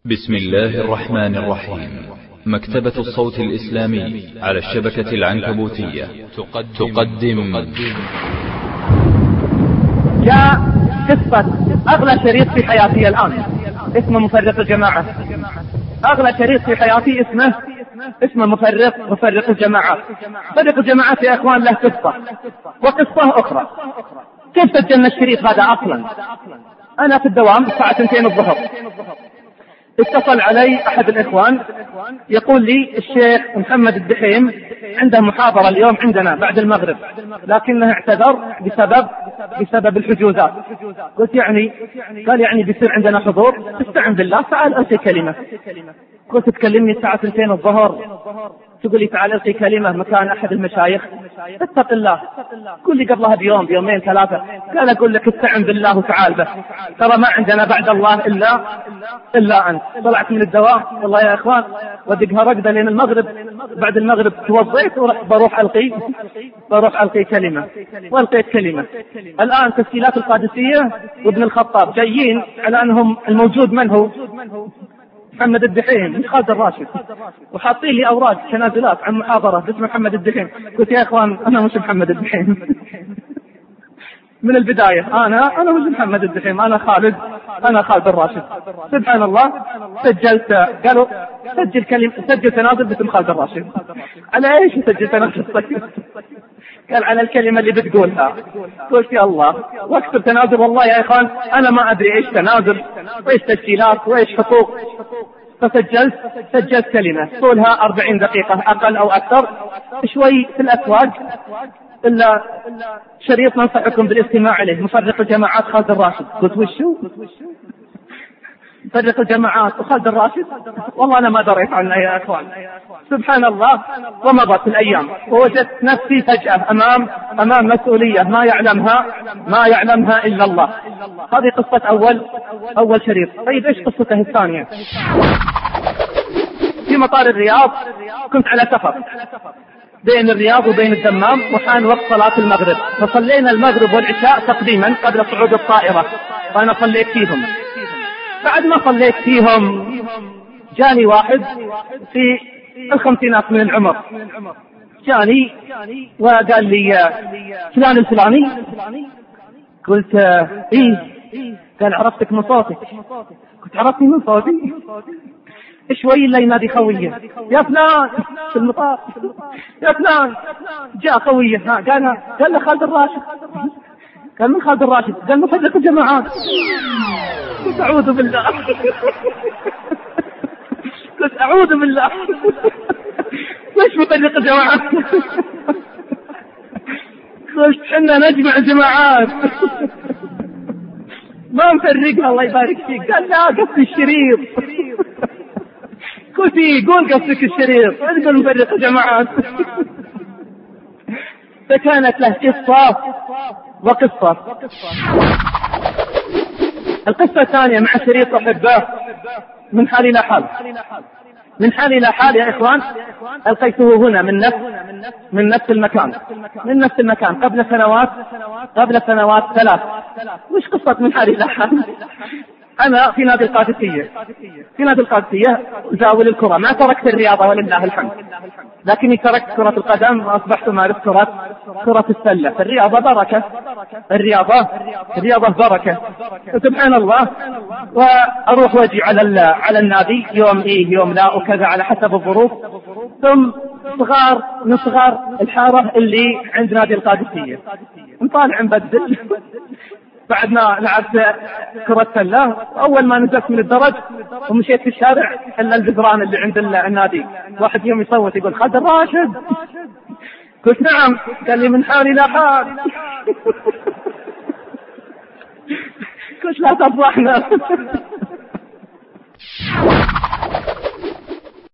بسم الله الرحمن الرحيم. مكتبة الصوت الإسلامي على الشبكة العنكبوتية تقدم جاء قصة أغلى شريط في حياتي الآن اسمه مفرق الجماعة. أغلى شريط في حياتي اسمه مفرق الجماعات. مفرق الجماعات يا إخوان له قصة وقصة أخرى. كيف سجلنا الشريط هذا أصلا؟ أنا في الدوام الساعة 2 الظهر، اتصل علي أحد الإخوان يقول لي الشيخ محمد الدحيم عنده محاضرة اليوم عندنا بعد المغرب، لكنه اعتذر بسبب الحجوزات. قلت يعني؟ قال يعني بيصير عندنا حضور، استعن بالله تعال ألقي كلمة. قلت تكلمني الساعة 2 الظهر تقول لي تعال ألقي كلمة مكان أحد المشايخ؟ اتق الله. قل لي قبلها بيوم بيومين ثلاثة. قال أقول لك استعن بالله وتعال بس، ترى ما عندنا بعد الله إلا أنت. طلعت من الدوام والله يا إخوان ودقها رقدة لين المغرب. بعد المغرب توضيت وبروح ألقي كلمة، وألقيت كلمة. الآن تسجيلات القادسية وابن الخطاب جايين على أنهم الموجود من هو؟ محمد الدحيم مش خالد الراشد، وحاطين لي أوراق تنازلات عن محاضرة باسم محمد الدحيم. قلت يا إخوان أنا مش محمد الدحيم من البداية أنا مش محمد الدحيم، أنا خالد الراشد. سبحان الله. سجلت، قالوا سجل تنازل باسم خالد الراشد. على ايش سجل تنازل؟ قال على الكلمة اللي بتقولها. قلت يا الله، واكتب تنازل. والله يا اخوان انا ما ادري ايش تنازل وايش تسجيلات وايش حقوق. فسجلت كلمة طولها 40 دقيقة اقل او اكثر، شوي في الاسواق إلا شريط ننصحكم بالاستماع عليه، مفرق الجماعات خالد الراشد. قلت وشو مفرق الجماعات وخالد الراشد؟ والله أنا ما دريت عنه يا أخوان. سبحان الله. ومضت الأيام ووجدت نفسي فجأة أمام مسؤولية ما يعلمها إلا الله. هذه قصة أول شريط. طيب إيش قصته الثانية؟ في مطار الرياض كنت على سفر بين الرياض وبين الدمام، وحان وقت صلاة المغرب، فصلينا المغرب والعشاء تقديما قبل صعود الطائرة، وأنا صليت فيهم. بعد ما صليت فيهم جاني واحد في الخمسينات من العمر، جاني وقال لي فلان الفلاني. قلت إيه. قال عرفتك من صوتك. قلت عرفتني من صوتي؟ شوي اللي ينادي خويه يا فلان في المطار، يا فلان. جاء خويه قال له خالد الراشد. قال من خالد الراشد؟ قال مفرق الجماعات. قلت أعوذ بالله قلت أعوذ بالله ليش مفرق الجماعات؟ قلت حنا نجمع جماعات ما نفرقها الله يبارك فيك. قال لا قصدي الشريط. قلت قول قصدك الشريط، تقول مفرق الجماعات. فكانت له قصة وقصة. القصة الثانية مع شريط أحبه من حال إلى حال. من حال إلى حال يا إخوان ألقيته هنا من نفس المكان قبل سنوات 3. مش قصة من حال إلى حال. أنا في نادي القادسية زاول الكرة. ما تركت الرياضة ولله الحمد، لكني تركت كرة القدم وأصبحت أمارس كرة السلة. فالرياضة بركة، الرياضة بركة. سبحان الله. وأروح واجي على النادي يوم إيه يوم لا وكذا على حسب الظروف. ثم من صغار الحارة اللي عند نادي القادسية نطالع نبدل. بعد ما لعبت كرة سلة، أول ما نزلت من الدرج ومشيت في الشارع إلا الجدران اللي عند النادي، واحد يوم يصوت يقول خالد الراشد. قلت نعم. قال لي من حال إلى حال. قلت لا تفضحنا